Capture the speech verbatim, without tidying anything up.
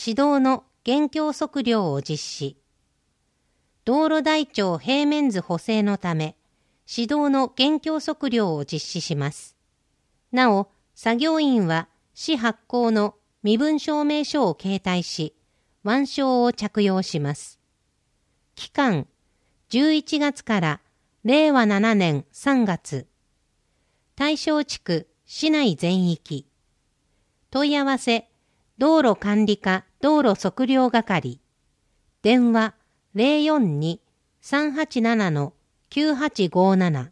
市道の現況測量を実施。道路台帳平面図補正のため、市道の現況測量を実施します。なお、作業員は市発行の身分証明書を携帯し、腕章を着用します。期間、じゅういちがつかられいわななねんさんがつ。対象地区市内全域。問い合わせ、道路管理課道路測量係。電話 ゼロよんに さんはちなな きゅうはちごーなな。